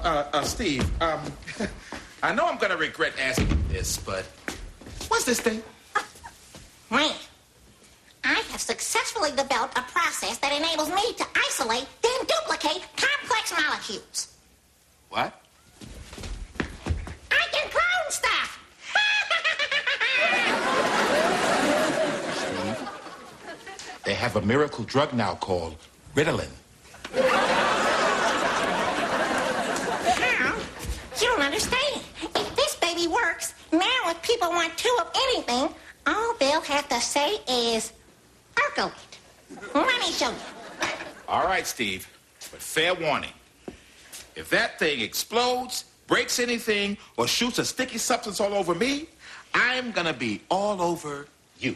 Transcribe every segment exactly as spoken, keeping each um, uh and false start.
uh, uh, Steve, um, I know I'm gonna regret asking you this, but what's this thing? Me. I have successfully developed a process that enables me to isolate, then duplicate complex molecules. What? I can clone stuff! Steve, they have a miracle drug now called Ritalin. How? You don't understand. If this baby works, now if people want two of anything, all they'll have to say is, percolate. Let me show you. All right, Steve, but fair warning. If that thing explodes, breaks anything, or shoots a sticky substance all over me, I'm gonna be all over you.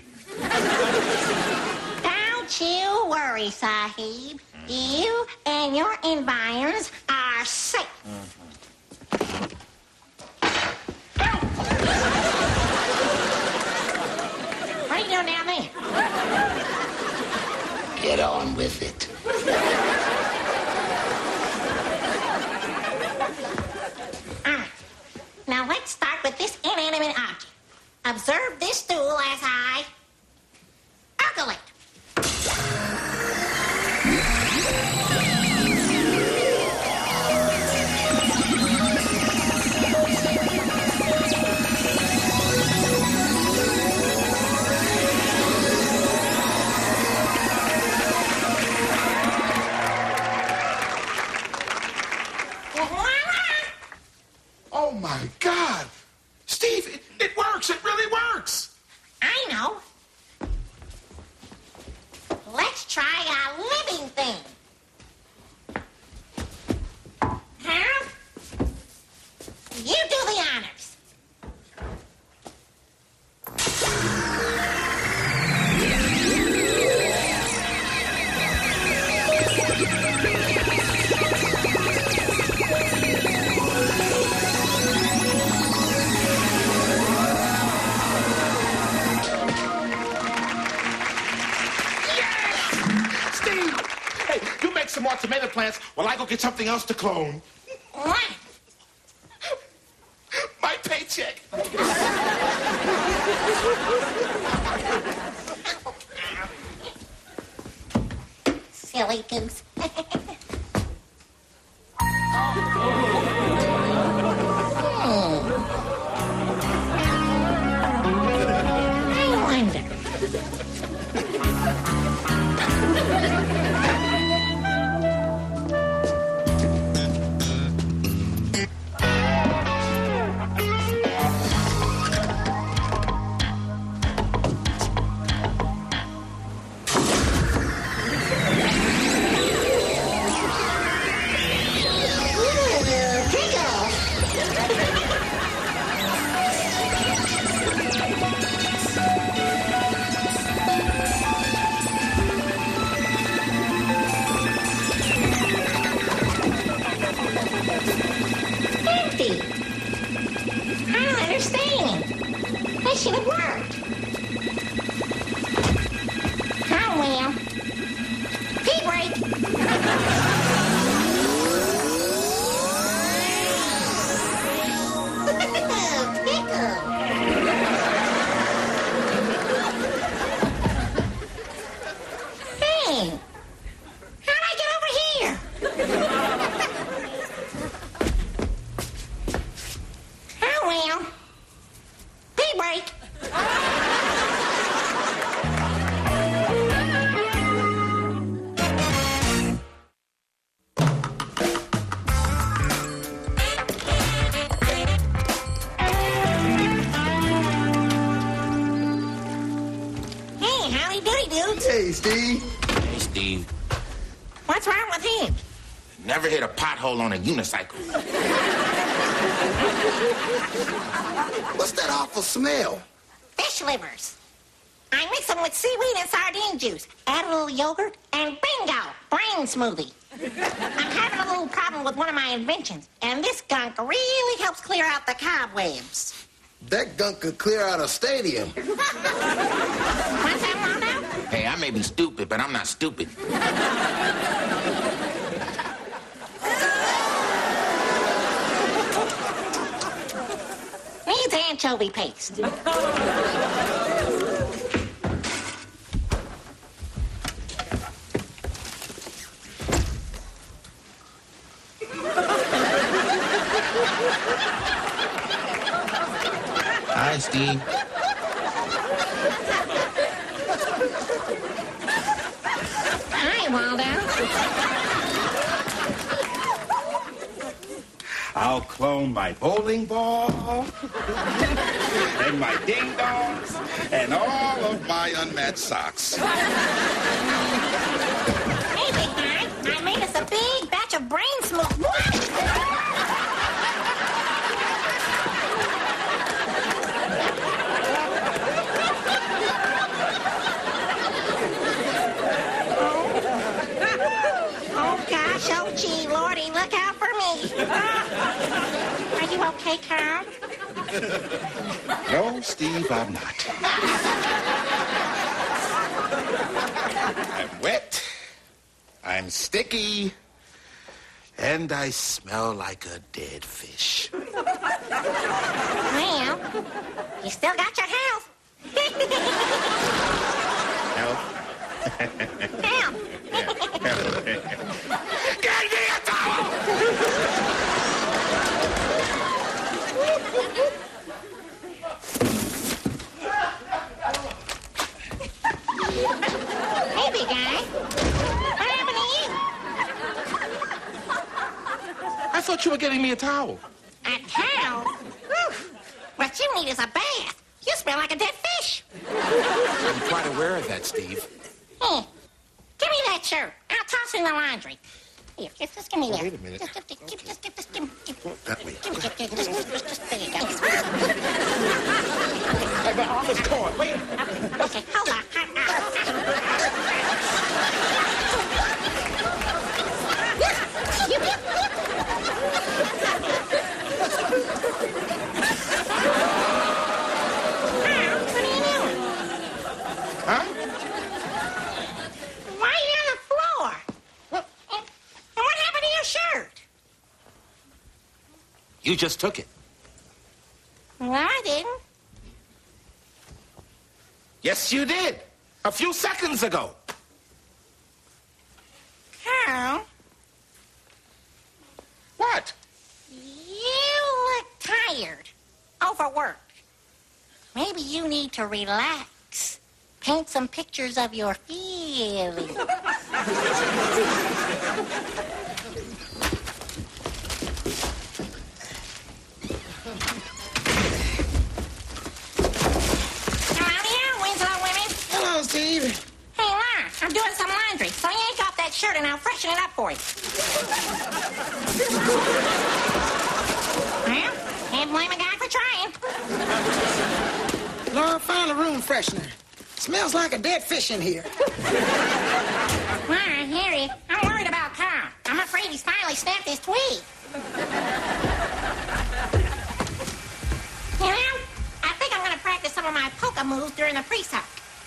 Don't you worry, Sahib. You and your environs are safe. Mm-hmm. What are you doing down there? Get on with it. Ah, now let's start with this inanimate object. Observe this stool as I percolate. Oh, my God. Steve, it, it works. It really works. I know. Let's try a living thing. Harold, you do the honors. Some more tomato plants while I go get something else to clone. What? My paycheck. Silly goose. I wonder. Should have worked. Oh, well. Pee break. Hey, how'd I get over here? Oh, well. Pee break. Hey, howdy doody dudes. Hey, Steve. Hey, Steve. What's wrong with him? Never hit a pothole on a unicycle. What's that awful smell? Fish livers. I mix them with seaweed and sardine juice, add a little yogurt, and bingo, brain smoothie. I'm having a little problem with one of my inventions, and this gunk really helps clear out the cobwebs. That gunk could clear out a stadium. What's that, Rondo? Hey, I may be stupid, but I'm not stupid. anchovy paste. Hi, Steve. Hi, Waldo. I'll clone my bowling ball and my ding-dongs and all of my unmatched socks. Hey, big guy, I made us a big batch of brain smoke. What? Oh, gosh, oh, gee, Lordy, look out for me. Are you okay, Carl? No, Steve, I'm not. I'm wet, I'm sticky, and I smell like a dead fish. Well, you still got your health. Help. Help. Get me a towel! Hey, big guy. What happened to you? I thought you were getting me a towel. A towel? Whew. What you need is a bath. You smell like a dead fish. I'm quite aware of that, Steve. Here, give me that shirt. I'll toss it in the laundry. Here, just, just give me that. Wait a minute. Just, just, just, Okay. just, just, just, give me, give me, That way. give me, just, just, just, just, just, there you go. Hey, my arm is torn. Wait. Okay, hold on. What are you doing? Huh? Why are you on the floor? And, and what happened to your shirt? You just took it. Well, I didn't. Yes, you did. A few seconds ago. Carl, What? you look tired. Overworked. Maybe you need to relax. Paint some pictures of your feelings. Hello, Winslow women. Hello, Steve. Hey, Laura, I'm doing some laundry, so yank off that shirt and I'll freshen it up for you. Well, can't blame a guy for trying. Laura, found a room freshener. Smells like a dead fish in here. Laura, I hear you. I'm worried about Carl. I'm afraid he's finally snapped his twig. You know, I think I'm going to practice some of my polka moves during the pre-suck.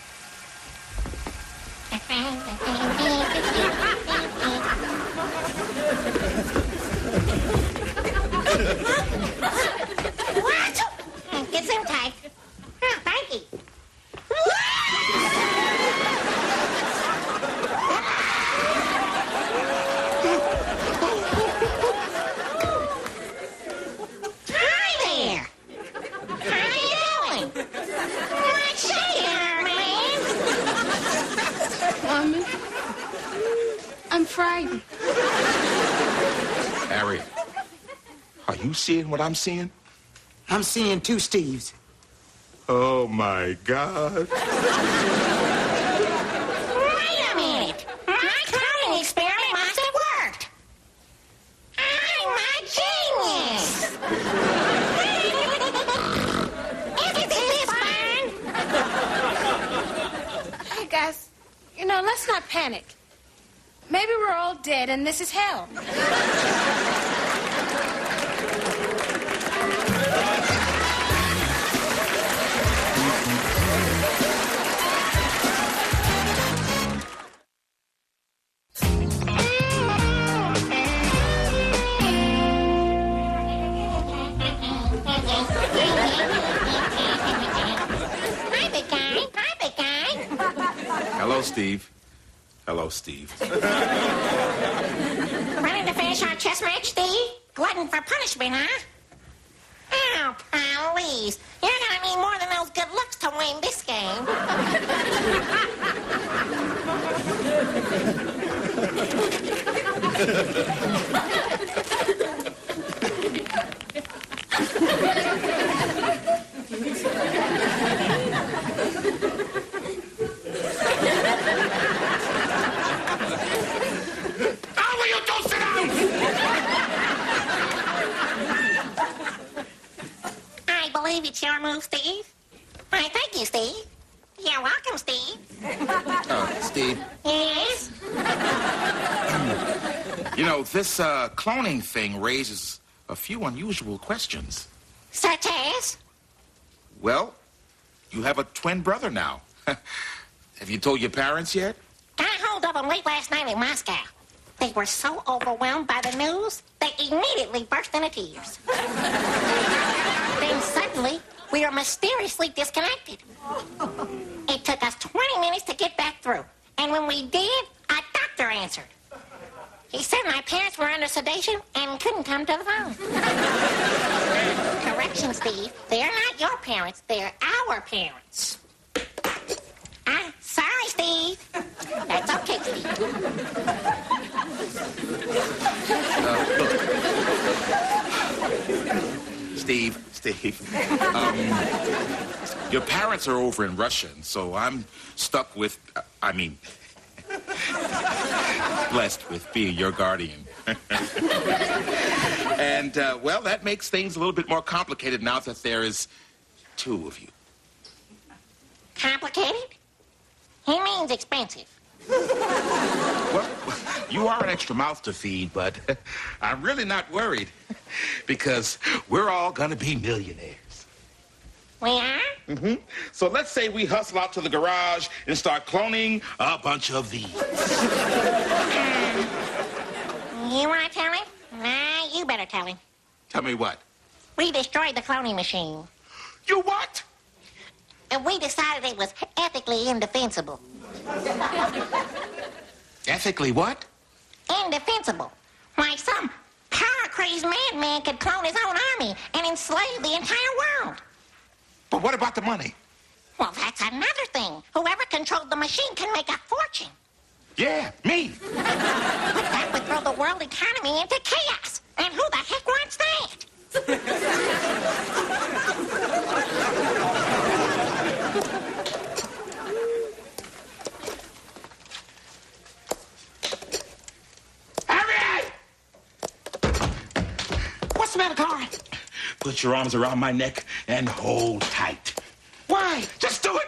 What? Get some tight. Oh, thank you. Hi there. How you doing? What's here, man? Woman, I'm frightened. Harry, are you seeing what I'm seeing? I'm seeing two Steves. Oh, my God. Wait a minute. My cloning experiment must have worked. I'm a genius. Isn't this fun? Hey, guys, you know, let's not panic. Maybe we're all dead and this is hell. Steve. Hello, Steve. Ready to finish our chess match, Steve? Glutton for punishment, huh? Oh, please. You're gonna need more than those good looks to win this game. How will you two sit down? I believe it's your move, Steve. Why, thank you, Steve. You're welcome, Steve. Uh, Steve, Yes? you know, this uh, cloning thing raises a few unusual questions. Such as? Well, you have a twin brother now. Have you told your parents yet? Got hold of them late last night in Moscow. They were so overwhelmed by the news, they immediately burst into tears. Then suddenly, we were mysteriously disconnected. It took us twenty minutes to get back through. And when we did, a doctor answered. He said my parents were under sedation and couldn't come to the phone. Correction, Steve. They're not your parents. They're our parents. Ah, sorry, Steve. That's okay, Steve. Steve, Steve. Um, your parents are over in Russia, and so I'm stuck with, uh, I mean, blessed with being your guardian. And, uh, well, that makes things a little bit more complicated now that there is two of you. Complicated? He means expensive. Well, you are an extra mouth to feed, but I'm really not worried because we're all going to be millionaires. We are? Mm-hmm. So let's say we hustle out to the garage and start cloning a bunch of these. You want to tell him? Nah, you better tell him. Tell me what? We destroyed the cloning machine. You what? And we decided it was ethically indefensible. Ethically what? Indefensible. Why, some power-crazed madman could clone his own army and enslave the entire world. But what about the money? Well, that's another thing. Whoever controlled the machine can make a fortune. Yeah, me. But that would throw the world economy into chaos. And who the heck wants that? Harry! What's the matter, Clark? Put your arms around my neck and hold tight. Why? Just do it!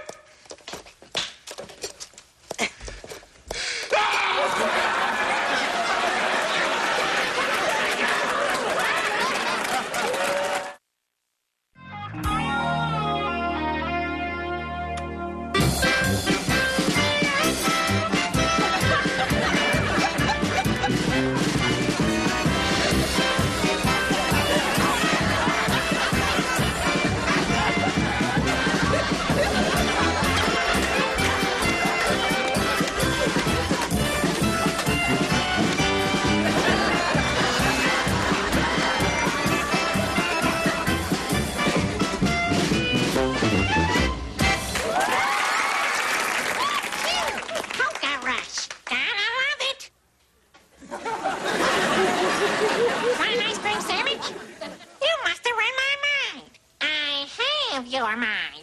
your mind.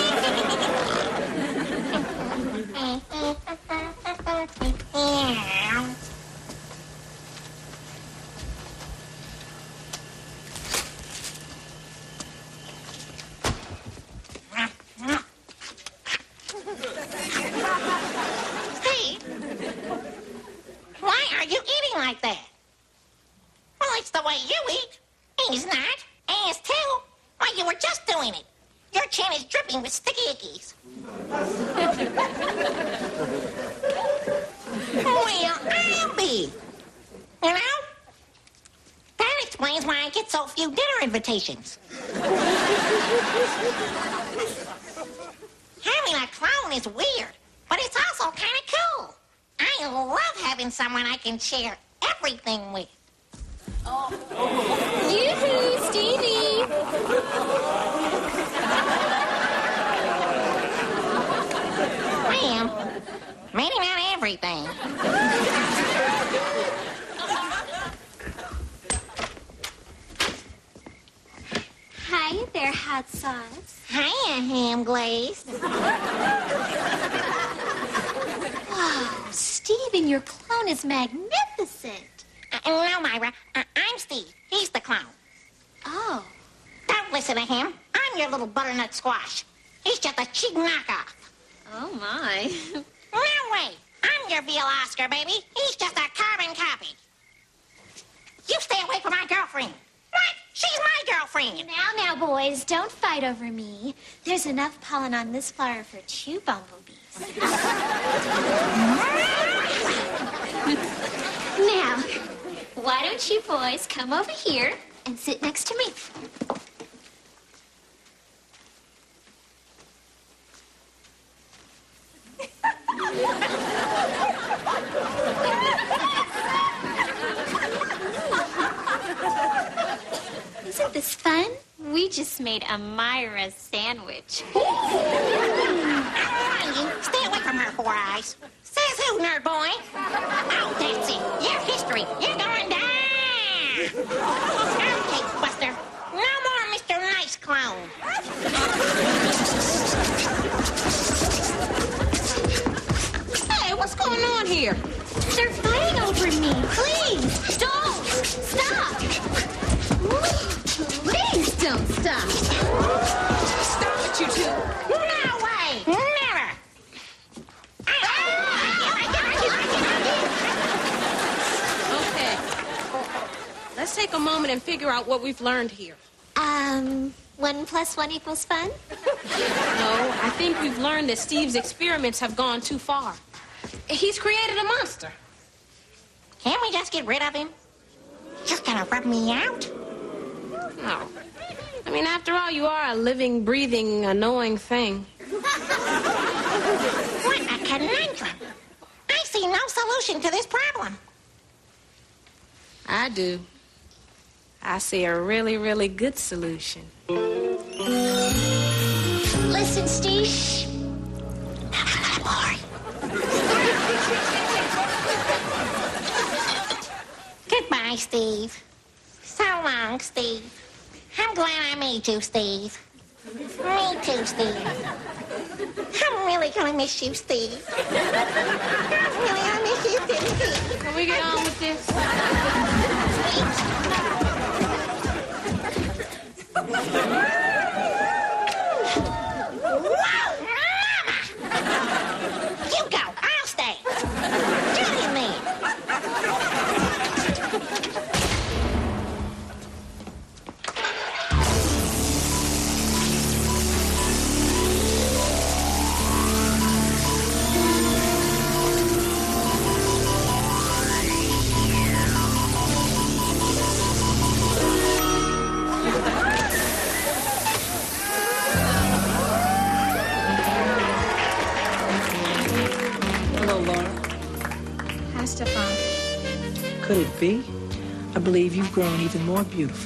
Steve, why are you eating like that? Well, it's the way you eat. He's not. Ass too. Why, you were just doing it. Your chin is dripping with sticky ickies. Well, I'll be. You know? That explains why I get so few dinner invitations. Having a clone is weird, but it's also kind of cool. I love having someone I can share everything with. Yoo-hoo, Stevie! Well, maybe not everything. Hi there, hot sauce. Hiya, ham glaze. Wow, Steven, your clone is magnificent. Uh, no, Myra. Uh, I'm Steve. He's the clown. Oh. Don't listen to him. I'm your little butternut squash. He's just a cheap knockoff. Oh, my. No way. I'm your real Oscar, baby. He's just a carbon copy. You stay away from my girlfriend. What? She's my girlfriend. Now, now, boys, don't fight over me. There's enough pollen on this flower for two bumblebees. Now, why don't you boys come over here and sit next to me? Isn't this fun? We just made a Myra sandwich. You stay away from her, Four Eyes. Says who, nerd boy? Oh, that's it. Your history. You're going down. Okay, Buster. No more Mister Nice Clone. Hey, what's going on here? They're fighting over me. Please, don't stop. Please don't stop. Stop it, you two. No way. Never. Okay. Let's take a moment and figure out what we've learned here. Um, one plus one equals fun? No, I think we've learned that Steve's experiments have gone too far. He's created a monster. Can't we just get rid of him? Just gonna rub me out? No. I mean, after all, you are a living, breathing, annoying thing. What a conundrum. I see no solution to this problem. I do. I see a really, really good solution. Listen, Steve. Goodbye, Steve. So long, Steve. I'm glad I made you, Steve. Me too, Steve. I'm really gonna miss you, Steve. I'm really gonna miss you, Steve. Can we get on with this? Whoa, Mama! You go. I'll stay. Judy and me. Hello, Laura. Hi, Stefan. Could it be? I believe you've grown even more beautiful.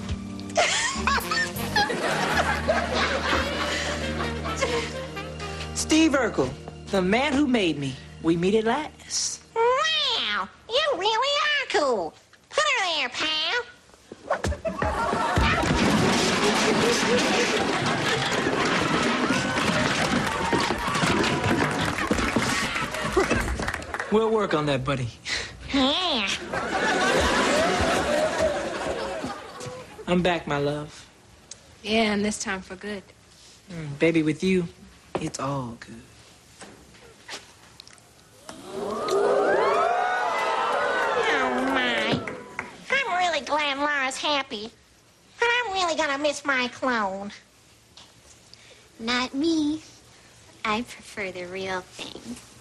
Steve Urkel, the man who made me. We meet at last. Wow, you really are cool. Put her there, pal. We'll work on that, buddy. Yeah. I'm back, my love. Yeah, and this time for good. Mm, baby, with you, it's all good. Oh, my. I'm really glad Laura's happy. But I'm really gonna miss my clone. Not me. I prefer the real thing.